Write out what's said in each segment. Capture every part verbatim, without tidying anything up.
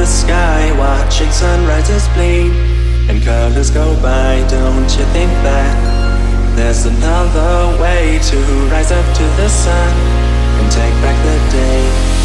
the sky, watching sunrises bleed and colors go by. Don't you think that there's another way to rise up to the sun and take back the day?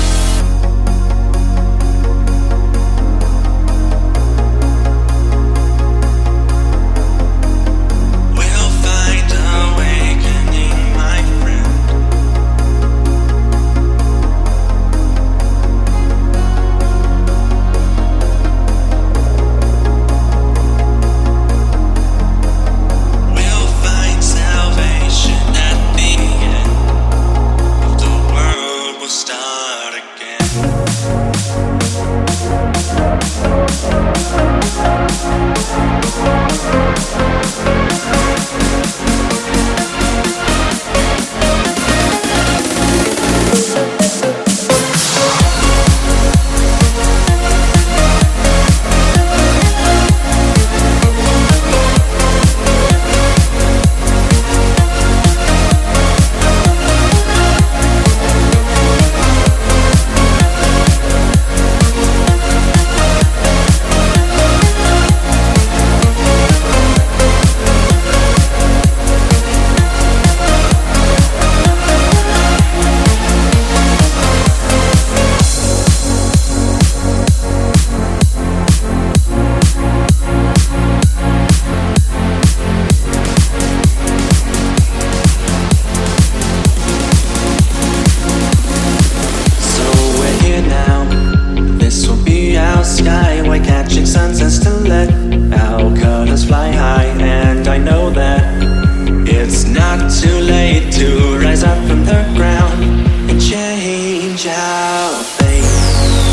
Skyway catching sunsets to let our colors fly high. And I know that it's not too late to rise up from the ground and change our fate.